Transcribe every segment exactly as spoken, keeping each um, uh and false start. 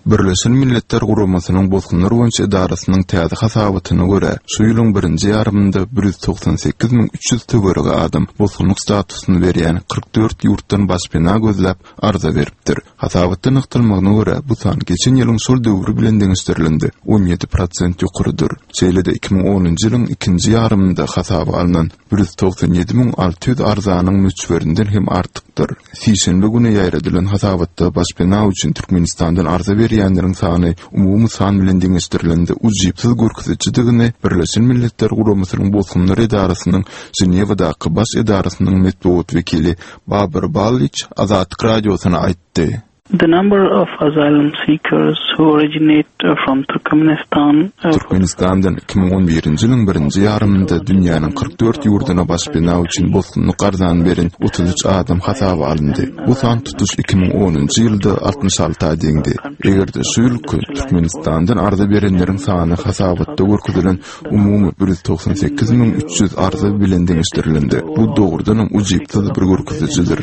Birleşen Milletler Guramasynyň Bozgunlar boýunça idarasynyn täze hasabatyna görä, şu ýylyň birinji ýarymynda bir ýüz toksan sekiz miň üç ýüz töwerege adam bozgunlyk statusyny berýän kırk dört ýurtdan başpena gözläp arza beripdir. Hasabatda nykdylmagyna görä, bu san geçen ýylyň şol döwri bilen deňişdirildi. on ýedi prosent ýokarydyr. Şeýlede iki ming onunçy ýylyň ikinji ýarymynda hasaba alynan bir ýüz toksan ýedi miň alty ýüz arzanyň müçberinden hem artykdyr. Sişenbe güni ýaýradylan hasabatda başpena üçin Türkmenistandan arza berýänleriň sany umumy san bilen deňişdirildi. Ujypsyz görkezijdigini Birleşen Milletler Guramasynyň Bozgunlar idarasynyň Ženewadaky baş idarasynyň medeniýet wekili Babir Baliç Azatlyk radiosyna aýtdy. The number of asylum seekers who originate from Turkmenistan uh, Türkmenistandan iki ming on birinji ýylyň birinji ýarymynda dünýäniň kırk dört ýurdyna başpena üçin bozgunlyk arzany beren otuz üç adam hasaba alındy. Bu san tutuş iki ming onunçy ýylda altmış alty adyňdy. Egerde şu ýylky Türkmenistandan arza berenleriň sany hasabatda görkezilen umumy bir ýüz toksan sekiz miň üç ýüz arza bilen deňişdirildi. Bu dogrudan ujypsyz bir görkezijidir.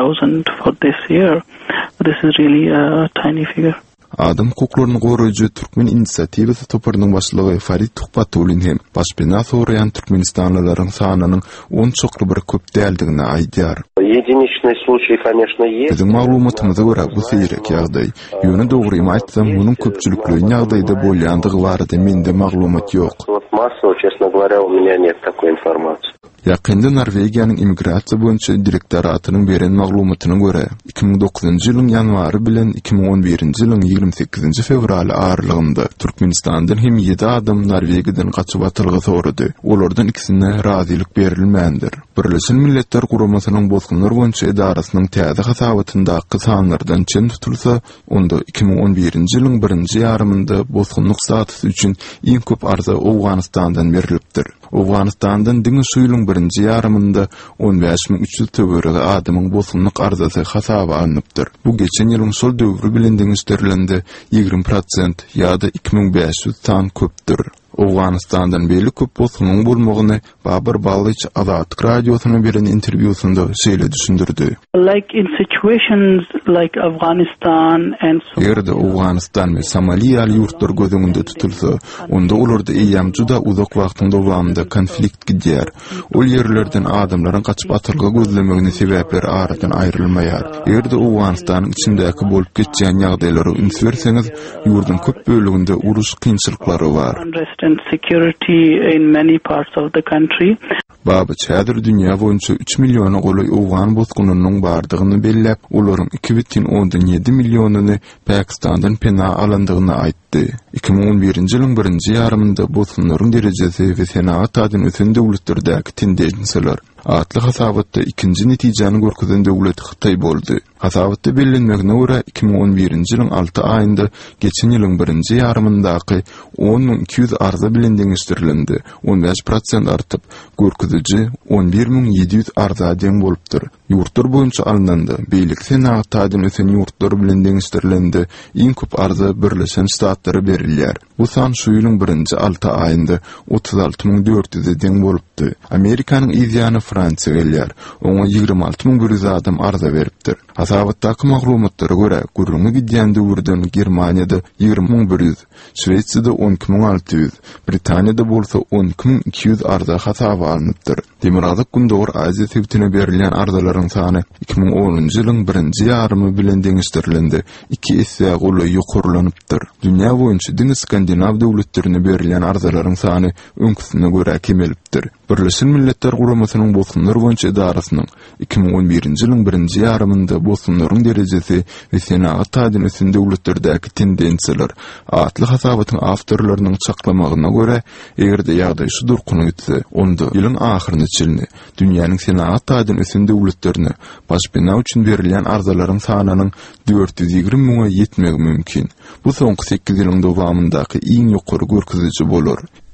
for this year. This is really a tiny figure. Adam hukuklaryny goraýjy Türkmen inisiatiwasy toparynyň başlygy Farid Tuhbatulin hem başpena soraýan Türkmenistanlylaryň sanynyň on çokly bir köp däldigini aýdýar. Единичный случай, конечно, есть. Bizim maglumatymyza görä bu seýrek ýagdaý. Ýöne dogry aýtsam, munyň köpçülikli ýagdaýda bolýandygy barada mende maglumat ýok. Массово, честно говоря, у меня нет такой информации. Ýakynda Norwegiýanyň immigrasiýa boýunça direktoratynyň beren maglumatyna görä, iki ming dokuzunçy ýylyň ýanwary bilen iki ming on birinji ýylyň ýygrimi sekizinji fevraly aralygynda Türkmenistandan hem ýedi adam Norwegiýadan gaçyp atylgy sorady. Olardan ikisine razylyk berilmändir. Birleşen Milletler Guramasynyň Bozgunlar boýunça idarasynyň täze hasabatyndaky sanlardan çen tutulsa, onda iki ming on birinji ýylyň birinji ýarymynda bozgunlyk statusy üçin iň köp arza Awganistandan berilipdir. Awganistandan diňe şu ýylyň birinji ýarymynda on beş miň üç ýüz töwerege adamyň bozgunlyk arzasy hasaba alınıpdyr. Bu geçen ýylyň şol döwri bilen deňişdirilende ýygrimi prosent ýa-da iki ming beş ýüz tan köpdür. Awganistandan beli köp bozgunlyň bolmagyny Babir Baliç Azatlyk radiosyna beren interwýusynda şeýle düşündirdi. Like in situations like Afghanistan and Ýerde Awganistan we Somaliýa ýurtlar gözüňde tutulsa, onda olarda eýam juda uzak wagtyň dowamında konflikt gidýär. Ol ýerlerden adamlaryň gaçyp atylgy gözlemegine sebäpler aradan aýrylmaýar. Ýerde Awganistanyň içindäki bolup geçýän ýagdaýlary ünsürseňiz, ýurdun köp bölüginde uruş kynçylyklary bar. and security in many parts of the country. Baba çadır dünýä boýunça üç milliony goly Awgan bozgunynyň bardygyny belläp, olaryň iki butun ondan ýedi millionyny Pakistandan pena alandygyny aýtdy. iki ming on birinji ýylyň birinji ýarymynda bozgunlaryň derejesi we senagat adyn ösen döwletlerdäki tendensiýalar atly hasabatda ikinji netijeni görkezen döwlet Hytaý boldy. Hasabatda bellenmegine görä iki ming on birinji ýylyň alty aýynda geçen ýylyň birinji ýarymyndaky on miň iki ýüz arza bilen deňişdirildi. on beş prosent artyp görkeziji on bir miň ýedi ýüz arza deň bolupdyr. Ýurtlar boýunça alynanda beýlik senagat adyn ösen ýurtlar bilen deňişdirildi. Iň köp arza Birleşen Ştatlary berilýär. Bu san şu ýylyň birinji alty aýynda otuz alty miň dört ýüz deň bolupdy. Amerikanyň ýygyny Fransiýa gelýär. Oňa ýygrimi alty miň bir ýüz adam arza beripdir. Hasabatdaky maglumatlara görä, gurulmy gidýän döwürden Germaniýada ýygrimi miň bir ýüz, Şweýçarda on iki miň alty ýüz, Britaniýada bolsa on iki miň iki ýüz arza hasaba alınıpdyr. Demirazak gündäwir Aziýa sebitine berilýän arzalaryň sany iki ming onunçy ýylyň birinji ýarymy bilen deňişdirildi. iki esse goly ýokarylanypdyr. Dünýä boýunça diňe Skandinaw döwletlerine berilýän arzalaryň sany öňküsine görä kemelipdir. Birleşen Milletler Guramasynyň Bozgunlar boýunça idarasynyň iki ming on birinji ýylyň birinji ýarymynda bozgunlaryň derejesi we senagat adyn ösen döwletlerdäki tendensiýalar atly hasabatyň awtorlarynyň çaklamagyna görä, egerde ýagdaý şu durkuny gitse, onda ýylyň ahyryny çylny dünýäniň senagat adyn ösen döwletlerine başpena üçin berilýän arzalaryň sanynyň dört ýüz ýygrimi miňe ýetmegi mümkin. Bu soňky sekiz ýylyň dowamyndaky iň ýokary görkeziji bolar.